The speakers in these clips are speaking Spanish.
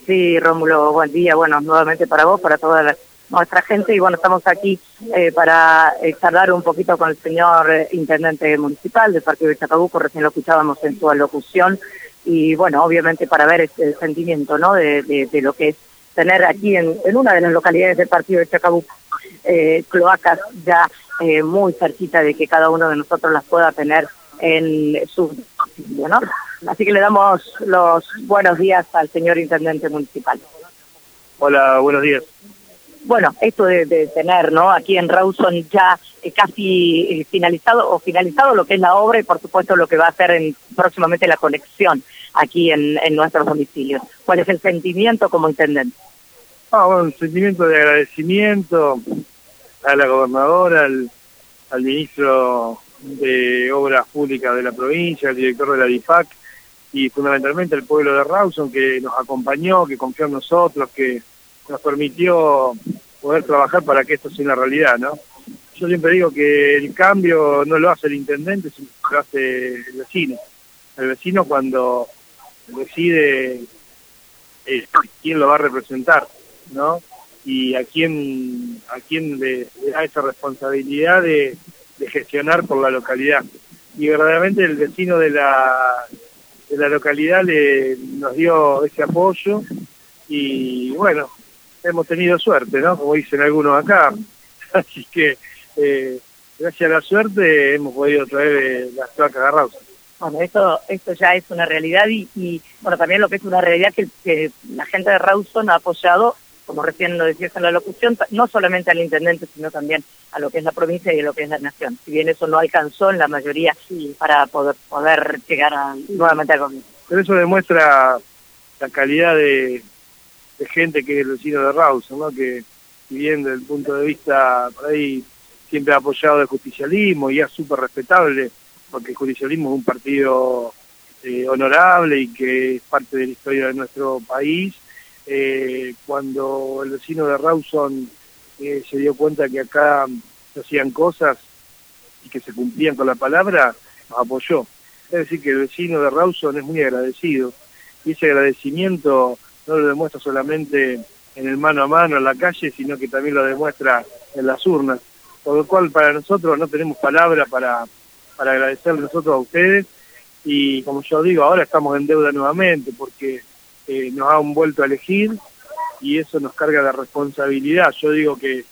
Sí, Rómulo, buen día. Bueno, nuevamente para vos, para toda nuestra gente. Y bueno, estamos aquí para charlar un poquito con el señor intendente municipal del partido de Chacabuco. Recién lo escuchábamos en su alocución. Y bueno, obviamente para ver el sentimiento, ¿no? De lo que es tener aquí en una de las localidades del partido de Chacabuco cloacas ya muy cerquita de que cada uno de nosotros las pueda tener en su domicilio, ¿no? Así que le damos los buenos días al señor intendente municipal. Hola, buenos días. Bueno, esto de tener, ¿no? Aquí en Rawson ya casi finalizado lo que es la obra y por supuesto lo que va a ser próximamente la conexión aquí en nuestros domicilios. ¿Cuál es el sentimiento como intendente? Bueno, un sentimiento de agradecimiento a la gobernadora, al ministro de Obras Públicas de la provincia, al director de la DIPAC y fundamentalmente al pueblo de Rawson que nos acompañó, que confió en nosotros, que nos permitió poder trabajar para que esto sea una realidad, ¿no? Yo siempre digo que el cambio no lo hace el intendente, sino que lo hace el vecino. El vecino cuando decide quién lo va a representar, ¿no? Y a quién le da esa responsabilidad de gestionar por la localidad. Y verdaderamente el vecino de la localidad nos dio ese apoyo y bueno, hemos tenido suerte, ¿no? Como dicen algunos acá. Así que gracias a la suerte hemos podido traer las cloacas a Rawson. Bueno, esto ya es una realidad y bueno, también lo que es una realidad que la gente de Rawson ha apoyado, como recién lo decías en la locución, no solamente al intendente, sino también a lo que es la provincia y a lo que es la nación. Si bien eso no alcanzó en la mayoría para poder llegar nuevamente al gobierno. Pero eso demuestra la calidad de gente que es el vecino de Rawson, ¿no? Que si bien desde el punto de vista por ahí siempre ha apoyado el justicialismo y es súper respetable, porque el justicialismo es un partido honorable y que es parte de la historia de nuestro país. Cuando el vecino de Rawson se dio cuenta que acá se hacían cosas y que se cumplían con la palabra, nos apoyó. Es decir, que el vecino de Rawson es muy agradecido y ese agradecimiento no lo demuestra solamente en el mano a mano en la calle, sino que también lo demuestra en las urnas, por lo cual para nosotros no tenemos palabra para agradecerle nosotros a ustedes y como yo digo, ahora estamos en deuda nuevamente porque nos han vuelto a elegir y eso nos carga de responsabilidad. Yo digo que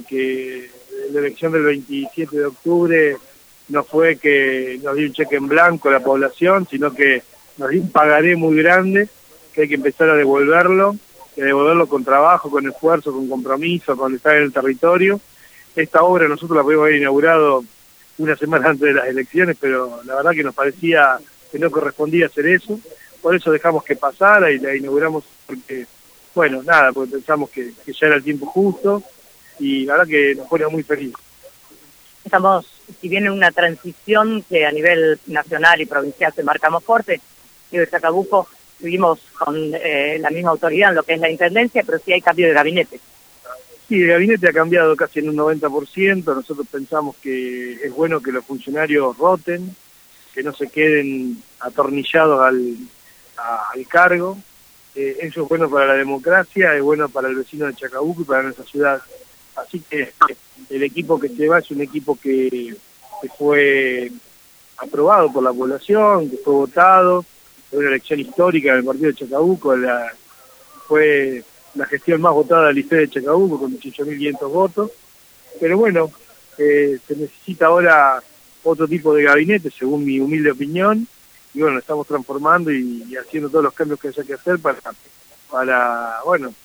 la elección del 27 de octubre no fue que nos dio un cheque en blanco a la población, sino que nos dio un pagaré muy grande que hay que empezar a devolverlo, y a devolverlo con trabajo, con esfuerzo, con compromiso, con estar en el territorio. Esta obra nosotros la podemos haber inaugurado una semana antes de las elecciones, pero la verdad que nos parecía que no correspondía hacer eso. Por eso dejamos que pasara y la inauguramos porque, bueno, nada, porque pensamos que ya era el tiempo justo y la verdad que nos pone muy feliz. Estamos, si bien en una transición que a nivel nacional y provincial se marcamos fuerte, y de Chacabuco seguimos con la misma autoridad en lo que es la intendencia, pero sí hay cambio de gabinete. Sí, el gabinete ha cambiado casi en un 90%, nosotros pensamos que es bueno que los funcionarios roten, que no se queden atornillados al cargo. Eso es bueno para la democracia, es bueno para el vecino de Chacabuco y para nuestra ciudad. Así que el equipo que se va es un equipo que fue aprobado por la población, que fue votado, fue una elección histórica en el partido de Chacabuco, fue la gestión más votada de la historia de Chacabuco con 18.500 votos. Pero bueno, se necesita ahora otro tipo de gabinete, según mi humilde opinión, y bueno, estamos transformando y haciendo todos los cambios que haya que hacer para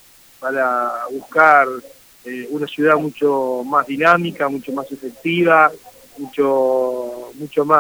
buscar una ciudad mucho más dinámica, mucho más efectiva, mucho más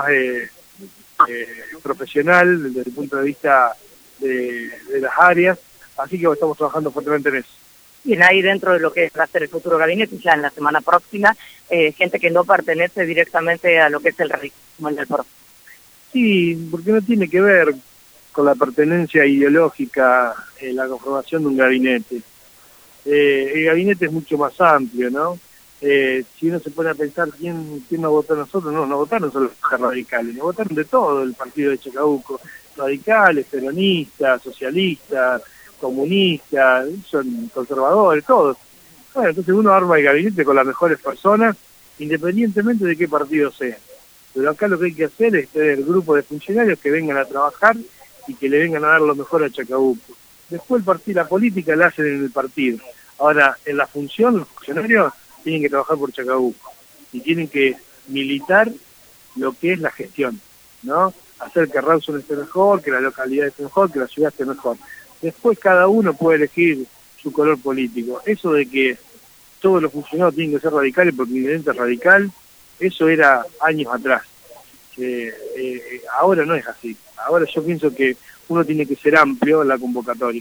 profesional desde el punto de vista de las áreas, así que estamos trabajando fuertemente en eso. Bien, ahí dentro de lo que va a ser el futuro gabinete, ya en la semana próxima, gente que no pertenece directamente a lo que es el radicalismo del PRO. Sí, porque no tiene que ver con la pertenencia ideológica la conformación de un gabinete. El gabinete es mucho más amplio, ¿no? Si uno se pone a pensar quién nos votó a nosotros, no votaron solo los radicales, nos votaron de todo el partido de Chacabuco, radicales, peronistas, socialistas, comunistas, son conservadores, todos. Bueno, entonces uno arma el gabinete con las mejores personas, independientemente de qué partido sea. Pero acá lo que hay que hacer es tener grupo de funcionarios que vengan a trabajar y que le vengan a dar lo mejor a Chacabuco. Después la política la hacen en el partido. Ahora, en la función, los funcionarios tienen que trabajar por Chacabuco y tienen que militar lo que es la gestión, ¿no? Hacer que Rawson esté mejor, que la localidad esté mejor, que la ciudad esté mejor. Después cada uno puede elegir su color político. Eso de que todos los funcionarios tienen que ser radicales porque el intendente es radical, eso era años atrás. Ahora no es así. Ahora yo pienso que uno tiene que ser amplio en la convocatoria.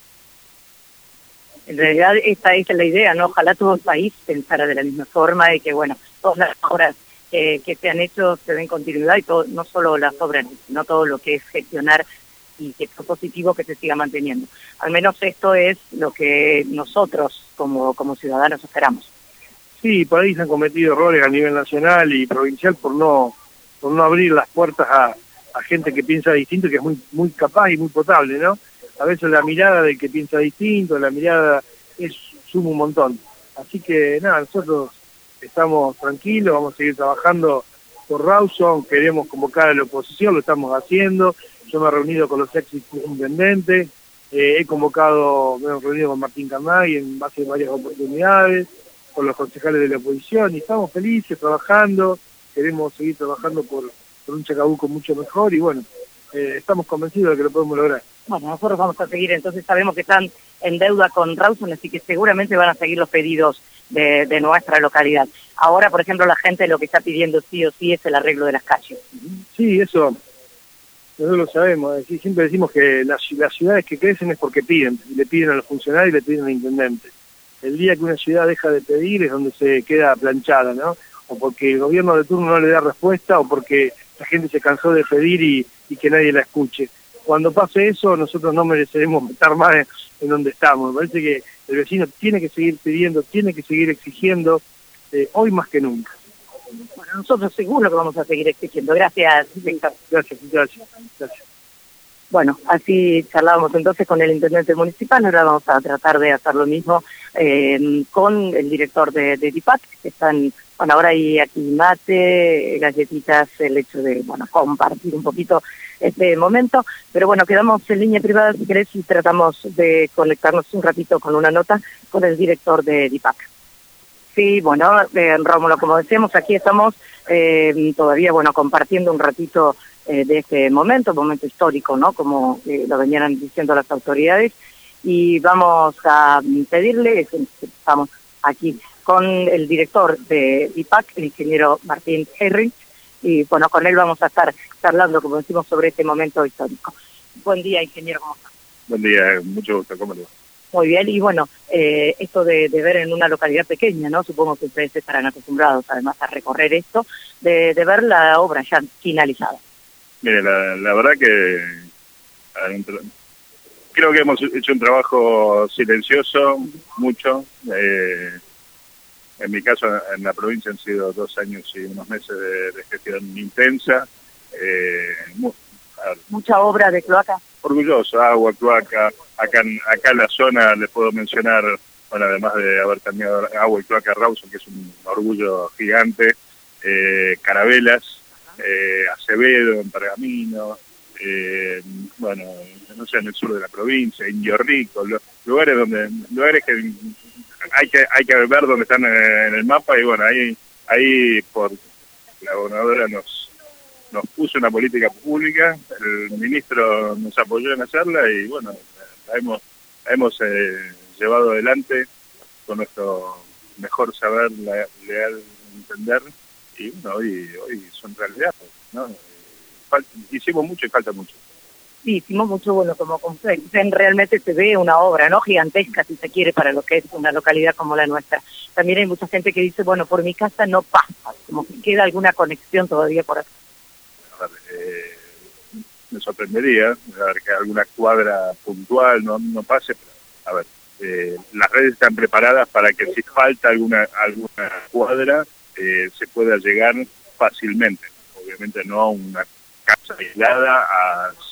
En realidad esta es la idea, ¿no? Ojalá todo el país pensara de la misma forma y que, bueno, todas las obras que se han hecho se den continuidad y todo, no solo las obras, sino todo lo que es gestionar y que es positivo que se siga manteniendo. Al menos esto es lo que nosotros como ciudadanos esperamos. Sí, por ahí se han cometido errores a nivel nacional y provincial por no abrir las puertas a gente que piensa distinto, que es muy capaz y muy potable, ¿no? A veces la mirada del que piensa distinto, la mirada suma un montón. Así que nada, nosotros estamos tranquilos, vamos a seguir trabajando por Rawson, queremos convocar a la oposición, lo estamos haciendo. Yo me he reunido con los ex intendentes, me he reunido con Martín Camay en base a varias oportunidades, con los concejales de la oposición, y estamos felices trabajando, queremos seguir trabajando por un Chacabuco mucho mejor, y bueno, estamos convencidos de que lo podemos lograr. Bueno, nosotros vamos a seguir, entonces sabemos que están en deuda con Rawson, así que seguramente van a seguir los pedidos de nuestra localidad. Ahora, por ejemplo, la gente lo que está pidiendo sí o sí es el arreglo de las calles. Sí, eso nosotros lo sabemos, siempre decimos que las ciudades que crecen es porque piden, le piden a los funcionarios y le piden al intendente. El día que una ciudad deja de pedir es donde se queda planchada, ¿no? O porque el gobierno de turno no le da respuesta, o porque la gente se cansó de pedir y que nadie la escuche. Cuando pase eso, nosotros no mereceremos estar más en donde estamos. Me parece que el vecino tiene que seguir pidiendo, tiene que seguir exigiendo, hoy más que nunca. Bueno, nosotros seguro que vamos a seguir exigiendo. Gracias, Víctor. Gracias. Bueno, así charlábamos entonces con el intendente municipal. Ahora vamos a tratar de hacer lo mismo con el director de DIPAC, que están, bueno, ahora hay aquí mate, galletitas, el hecho de, bueno, compartir un poquito este momento. Pero bueno, quedamos en línea privada, si querés, y tratamos de conectarnos un ratito con una nota con el director de DIPAC. Sí, bueno, Rómulo, como decíamos, aquí estamos todavía, bueno, compartiendo un ratito de este momento histórico, ¿no? Como lo venían diciendo las autoridades, y vamos a pedirle, estamos aquí con el director de DIPAC, el ingeniero Martín Herrich, y bueno, con él vamos a estar charlando, como decimos, sobre este momento histórico. Buen día, ingeniero, ¿cómo está? Buen día, mucho gusto, ¿cómo le va? Muy bien, y bueno, esto de ver en una localidad pequeña, ¿no? Supongo que ustedes estarán acostumbrados además a recorrer esto, de ver la obra ya finalizada. Mire, la verdad que creo que hemos hecho un trabajo silencioso, mucho. En mi caso, en la provincia han sido 2 años y unos meses de gestión intensa. Mucha obra de cloaca. Orgulloso, agua, cloaca. Acá en la zona les puedo mencionar, bueno, además de haber cambiado agua y cloaca Rawson, que es un orgullo gigante, Carabelas, Acevedo, en Pergamino, bueno, no sé, en el sur de la provincia, Indio Rico, lugares que hay que ver dónde están en el mapa, y bueno, ahí por la gobernadora nos puso una política pública, el ministro nos apoyó en hacerla, y bueno, la hemos llevado adelante con nuestro mejor saber, leal entender, y bueno, hoy son realidad, ¿no? Hicimos mucho y falta mucho. Sí, hicimos mucho, bueno, como realmente se ve una obra, ¿no? Gigantesca, si se quiere, para lo que es una localidad como la nuestra. También hay mucha gente que dice, bueno, por mi casa no pasa, como que queda alguna conexión todavía por aquí. A ver, me sorprendería ver que alguna cuadra puntual no pase, pero a ver, las redes están preparadas para que si falta alguna cuadra se pueda llegar fácilmente. Obviamente no a una casa aislada a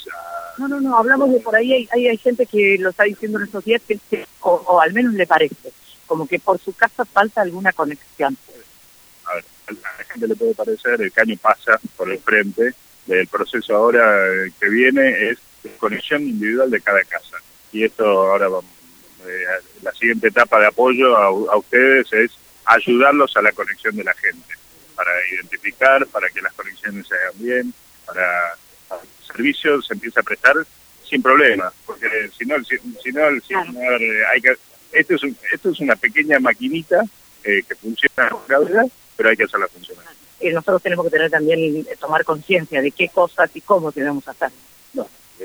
No, hablamos de por ahí, hay gente que lo está diciendo en estos días, o al menos le parece, como que por su casa falta alguna conexión. A ver, a la gente le puede parecer, el caño pasa por el frente, el proceso ahora que viene es conexión individual de cada casa. Y esto ahora vamos, la siguiente etapa de apoyo a ustedes es ayudarlos a la conexión de la gente, para identificar, para que las conexiones se hagan bien, para que el servicio se empiece a prestar sin problemas, porque si no, hay que, esto es una pequeña maquinita que funciona con gravedad, pero hay que hacerla funcionar. Nosotros tenemos que tener también, tomar conciencia de qué cosas y cómo debemos hacer. No,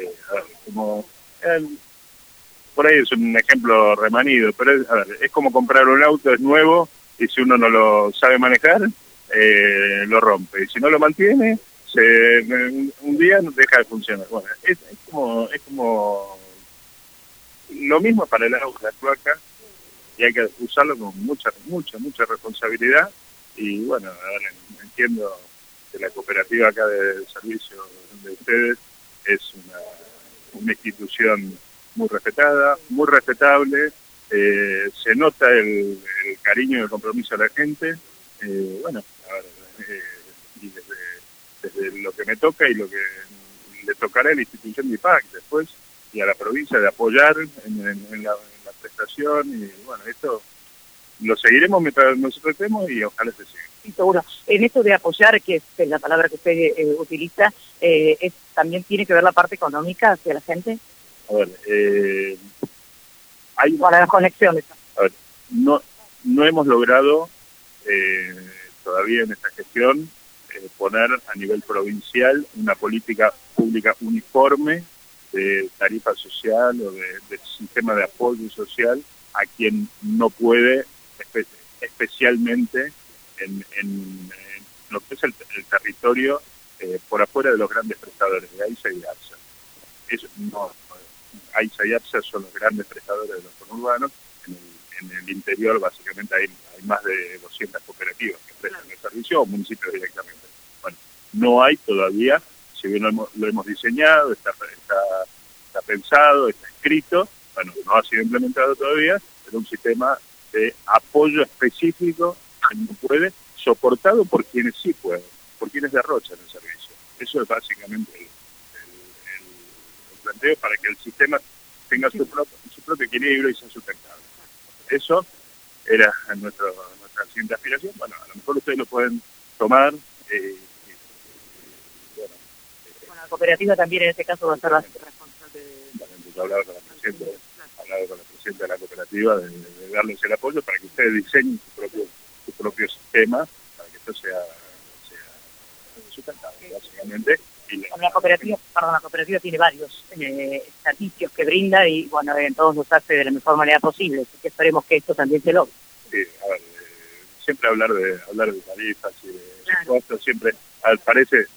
por ahí es un ejemplo remanido, pero es como comprar un auto, es nuevo, y si uno no lo sabe manejar, lo rompe. Y si no lo mantiene, un día deja de funcionar. Bueno, es como lo mismo para el agua, la cloaca, y hay que usarlo con mucha responsabilidad. Y bueno, ahora entiendo que la cooperativa acá de servicio de ustedes es una institución muy respetada, muy respetable, se nota el cariño y el compromiso de la gente. Bueno, y desde lo que me toca y lo que le tocará a la institución de IPAC después y a la provincia de apoyar en la prestación, y bueno, esto lo seguiremos mientras nosotros estemos y ojalá se siga. Sí, seguro. En esto de apoyar, que es la palabra que usted utiliza, ¿también tiene que ver la parte económica hacia la gente? A ver, para las conexiones. A ver, no hemos logrado todavía en esta gestión poner a nivel provincial una política pública uniforme de tarifa social o de sistema de apoyo social a quien no puede, especialmente en lo que es el territorio por afuera de los grandes prestadores de AISA y de APSA. AISA y APSA son los grandes prestadores de los conurbanos. En el interior básicamente hay más de 200 cooperativas que prestan el servicio, o municipios directamente. Bueno, no hay todavía, si bien lo hemos diseñado, está pensado, está escrito, bueno, no ha sido implementado todavía, pero un sistema de apoyo específico que no puede, soportado por quienes sí pueden, por quienes derrochan el servicio. Eso es básicamente el planteo para que el sistema tenga su propio equilibrio y sea sustentable. Eso era nuestra siguiente aspiración. Bueno, a lo mejor ustedes lo pueden tomar. Bueno, la cooperativa también en este caso va a ser la responsable de... Hablaba con la presidenta de la cooperativa de darles el apoyo para que ustedes diseñen su propio sistema, para que esto sea sustentable, básicamente. La cooperativa tiene varios servicios que brinda y bueno, en todos los hace de la mejor manera posible, así que esperemos que esto también se logre. Sí, a ver, siempre hablar de tarifas y de costos siempre parece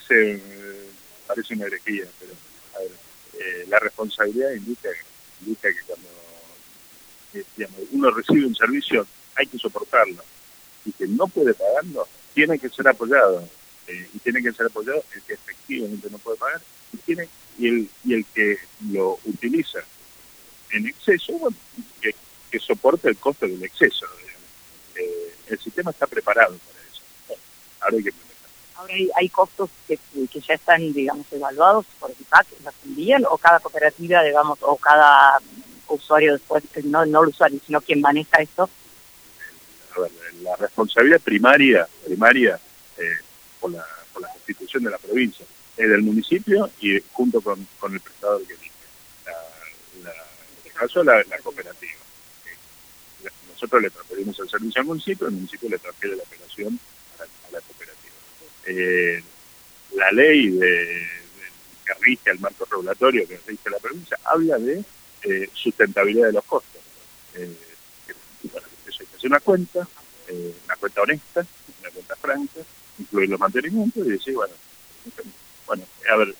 una herejía, pero a ver, la responsabilidad indica que cuando uno recibe un servicio hay que soportarlo, y que no puede pagarlo tiene que ser apoyado. Y tiene que ser apoyado el que efectivamente no puede pagar y el que lo utiliza en exceso, bueno, que soporte el costo del exceso. El sistema está preparado para eso. Bueno, ahora hay que implementar. Ahora hay costos que ya están, digamos, evaluados por el IPAC, ¿las envían? ¿O cada cooperativa, digamos, o cada usuario después, no el usuario, sino quien maneja esto? A ver, la responsabilidad primaria por la constitución de la provincia, es del municipio y junto con el prestador que elige. En este caso, la cooperativa. Nosotros le transferimos el servicio al municipio le transfiere la operación a la cooperativa. La ley que rige el marco regulatorio que rige la provincia habla de sustentabilidad de los costos. Bueno, eso hay que hacer una cuenta honesta, una cuenta franca, incluir los mantenimientos y decir, bueno, a ver,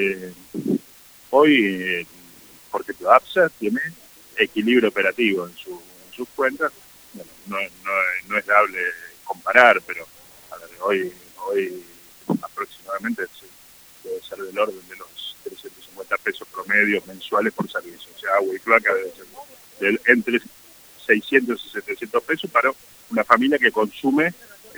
hoy, por ejemplo, APSA tiene equilibrio operativo en sus cuentas. Bueno, no es dable comparar, pero a ver, hoy aproximadamente debe ser del orden de los 300 250 pesos promedios mensuales por servicio. O sea, agua y cloaca debe ser entre 600 y 700 pesos para una familia que consume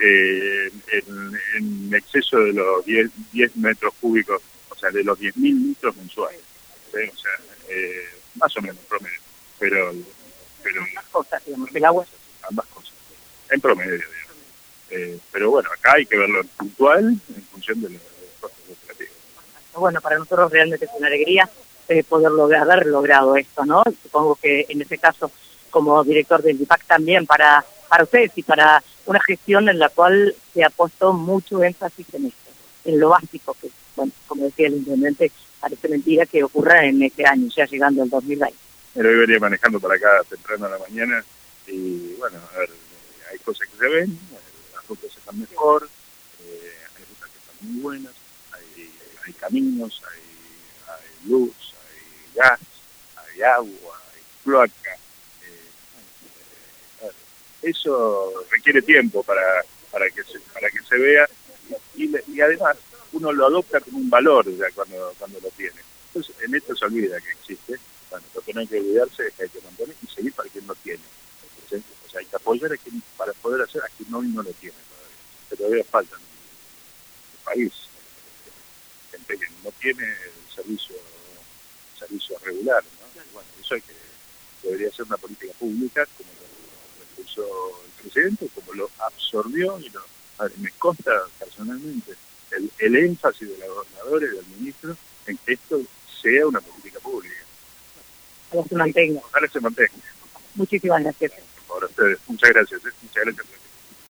en exceso de los 10 metros cúbicos, o sea, de los 10.000 litros mensuales. ¿Sí? O sea, más o menos promedio. Pero ambas cosas, digamos, el agua. Ambas cosas, en promedio, digamos. Pero bueno, acá hay que verlo en puntual en función de los costos operativos. Bueno, para nosotros realmente es una alegría poder haber logrado esto, ¿no? Supongo que en este caso, como director del DIPAC, también para ustedes y para una gestión en la cual se ha puesto mucho énfasis en esto, en lo básico, que, bueno, como decía el intendente, parece mentira que ocurra en este año, ya llegando el 2020. Pero hoy venía manejando para acá temprano a la mañana y, bueno, a ver, hay cosas que se ven, las rutas están mejor, hay rutas que están muy buenas, hay caminos, hay luz, hay gas, hay agua, hay cloaca. Eso requiere tiempo para que se vea y además uno lo adopta como un valor ya cuando lo tiene. Entonces en esto se olvida que existe. Bueno, lo que no hay que olvidarse es que hay que mantener y seguir para quien no tiene. ¿Sí? O sea, hay que apoyar a quien, para poder hacer a quien hoy no lo tiene todavía. Que todavía falta en el país. Gente que no tiene el servicio regular, ¿no? Bueno, eso debería ser una política pública como lo impulsó el presidente, como lo absorbió y me consta personalmente el énfasis de la gobernadora y del ministro en que esto sea una política pública. Ojalá se mantenga. Ojalá se mantenga. Muchísimas gracias. Por ustedes. Muchas gracias. Muchas gracias.